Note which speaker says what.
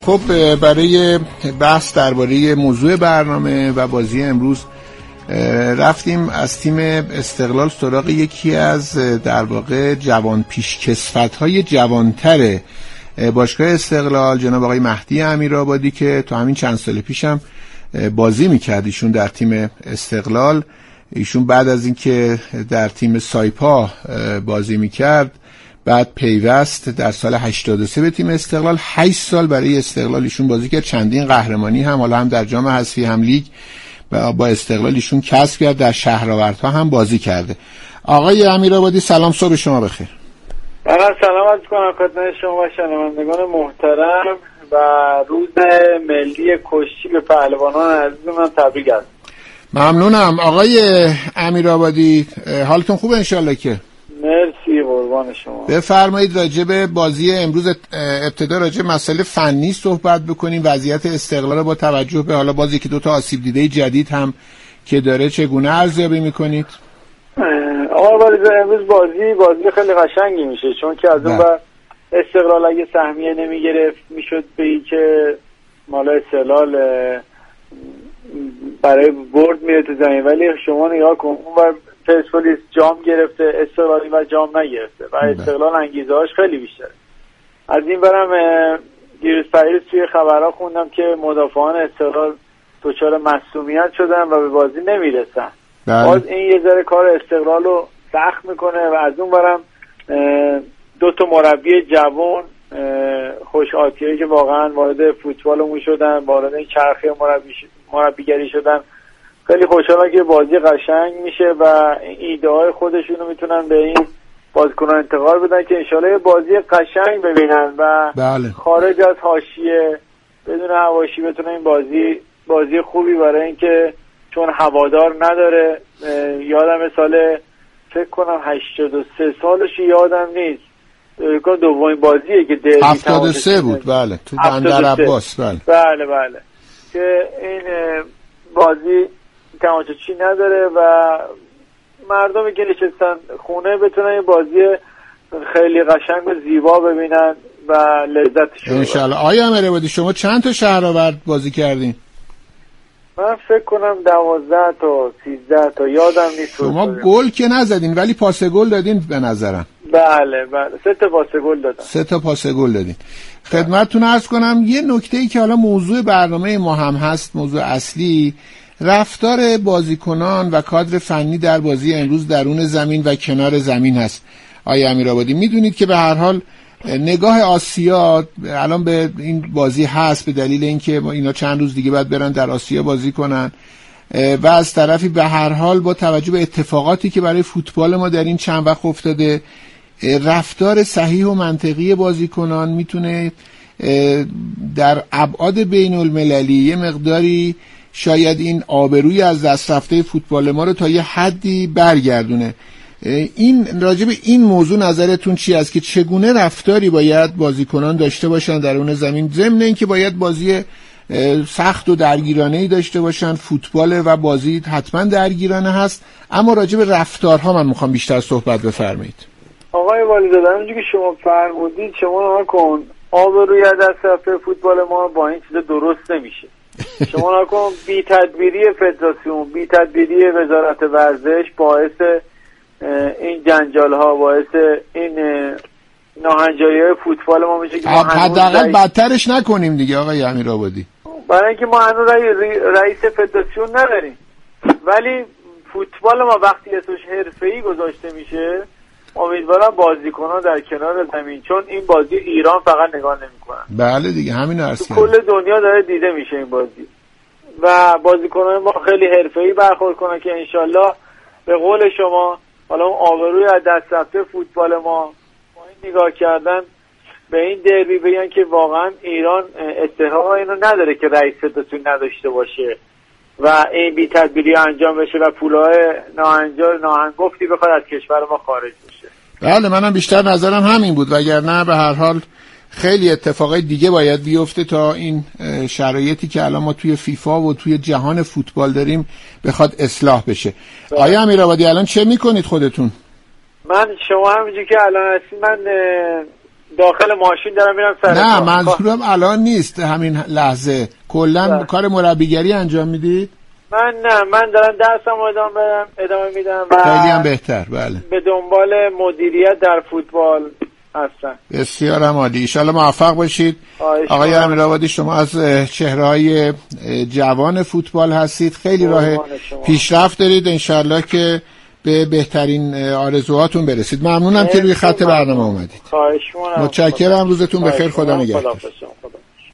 Speaker 1: خب برای بحث درباره موضوع برنامه و بازی امروز رفتیم از تیم استقلال سراغ یکی از در واقع جوان پیشکسوت‌های جوانتر باشگاه استقلال، جناب آقای مهدی امیرآبادی که تا همین چند سال پیشم بازی می‌کرد ایشون در تیم استقلال. ایشون بعد از اینکه در تیم سایپا بازی می‌کرد بعد پیوست در سال 83 به تیم استقلال. 8 سال برای استقلال ایشون بازی کرد، چندین قهرمانی هم حالا هم در جام حذفی هم لیگ با استقلال ایشون کسب کرد، در شهرآوردها هم بازی کرده. آقای امیرآبادی سلام، صبح شما بخیر.
Speaker 2: من سلام عرض کنم خدمت شما و شنوندگان محترم و روز ملی کشتی به پهلوانان عزیز من تبریک است.
Speaker 1: ممنونم آقای امیرآبادی، حالتون خوبه انشالله که؟
Speaker 2: مرسی قربان شما.
Speaker 1: بفرمایید راجع به بازی امروز ابتدا راجع به مسئله فنی صحبت بکنیم. وضعیت استقلال رو با توجه به حالا بازی که دو تا آسیب دیده جدید هم که داره چگونه ارزیابی میکنید؟
Speaker 2: امروز بازی خیلی قشنگی میشه، چون که از اون بر استقلال اگه سهمیه نمیگرفت میشد به این که مالا استقلال برای برد میره تو زمین، ولی شما نگاه کن اون بر پرسپولیس جام گرفته، استقلالی و جام نگرفته و استقلال انگیزه هاش خیلی بیشتره. از این برم دیروز پریروز توی خبرها خوندم که مدافعان استقلال دچار مصونیت شدن و به بازی نمیرسن. باز این یه ذره کار استقلال رو سخت میکنه و از اون برم دو تا مربی جوان خوش آتیه که واقعا وارد فوتبالمون شدن، وارد این چرخه مربیگری شدن، خیلی خوشحالم که بازی قشنگ میشه و ایده های خودشون رو میتونن به این بازیکنان انتقال بدن که انشالله بازی قشنگ ببینن و خارج از حاشیه بدون حواشی بتونن این بازی خوبی برای اینکه چون هوادار نداره. یادم سال فکر کنم 83 سالش یادم نیست، دومین بازیه که
Speaker 1: 73 بود بله تو بندر عباس
Speaker 2: بله که این بازی تماشاچی نداره و مردمی که نشستن خونه بتونن این بازی خیلی قشنگ و زیبا ببینن و لذتش ببرن
Speaker 1: انشالله. آیا امیرآبادی شما چند تا شهرآورد بازی کردین؟
Speaker 2: من فکر کنم 12 تا 13 تا یادم نیست.
Speaker 1: شما گل که نزدین ولی پاس گل دادین به نظرم.
Speaker 2: بله 3 تا پاس گل دادم.
Speaker 1: 3 تا پاس گل دادین. خدمتتون عرض کنم یه نکته‌ای که حالا موضوع برنامه ما هم هست، موضوع اصلی رفتار بازیکنان و کادر فنی در بازی امروز درون زمین و کنار زمین هست. آقای امیرآبادی میدونید که به هر حال نگاه آسیا الان به این بازی هست به دلیل اینکه اینا چند روز دیگه باید برن در آسیا بازی کنن و از طرفی به هر حال با توجه به اتفاقاتی که برای فوتبال ما در این چند وقت افتاده رفتار صحیح و منطقی بازیکنان میتونه در ابعاد بین المللی یه مقداری شاید این آبروی از دست رفته فوتبال ما رو تا یه حدی برگردونه. این راجب این موضوع نظرتون چی است که چگونه رفتاری باید بازیکنان داشته باشن در اون زمین، ضمن اینکه باید بازی سخت و درگیرانه‌ای داشته باشن؟ فوتبال و بازی حتما درگیرانه هست، اما راجب رفتارها من میخوام بیشتر صحبت بفرمایید.
Speaker 2: آقای والیزاده همونجوری که شما فرمودید، شما نکن آبروی از دست رفته فوتبال ما با این چیز درست نمیشه. شما نکن بی تدبیری فدراسیون، بی تدبیری وزارت ورزش باعث این جنجال ها، باعث این ناهنجاری فوتبال ما میشه که ما
Speaker 1: حداقل بدترش نکنیم دیگه آقای امیرآبادی.
Speaker 2: برای اینکه ما هنوز رئیس فدراسیون نداریم، ولی فوتبال ما وقتی اسمش حرفه‌ای گذاشته میشه امیدوارم بازیکن‌ها در کنار زمین، چون این بازی ایران فقط نگاه نمی‌کنن.
Speaker 1: بله دیگه همین عرض کردم.
Speaker 2: کل دنیا داره دیده میشه این بازی و بازیکنان ما خیلی حرفه‌ای برخورد کنن که انشالله به قول شما حالا اون آبروی از دست رفته فوتبال ما با این نگاه کردن به این دربی بگن که واقعا ایران استحقاق اینو نداره که رئیس فدراسیون نداشته باشه و این بی تدبیری انجام بشه و پولای ناهنگفتی بخواد از کشور ما خارج بشه.
Speaker 1: بله منم بیشتر نظرم همین بود، وگرنه به هر حال خیلی اتفاقای دیگه باید بیفته تا این شرایطی که الان ما توی فیفا و توی جهان فوتبال داریم بخواد اصلاح بشه. آیا امیرآبادی الان چه میکنید خودتون؟
Speaker 2: شما همینجوری که الان هستی من داخل ماشین دارم میرم سر
Speaker 1: نه منظورم الان نیست، همین لحظه کلا کار مربیگری انجام میدید؟
Speaker 2: من دارم درسم ادامه میدم و
Speaker 1: خیلی هم بهتر. بله،
Speaker 2: به دنبال مدیریت در فوتبال هستم.
Speaker 1: بسیار عالی، ان شاءالله موفق باشید. آقای امیرآبادی شما از چهره‌های جوان فوتبال هستید، خیلی راه پیشرفت دارید، ان شاءالله که به بهترین آرزوهاتون برسید. ممنونم که روی خط برنامه اومدید.
Speaker 2: خواهش می‌کنم.
Speaker 1: متشکرم، روزتون بخیر، خدا نگهدار.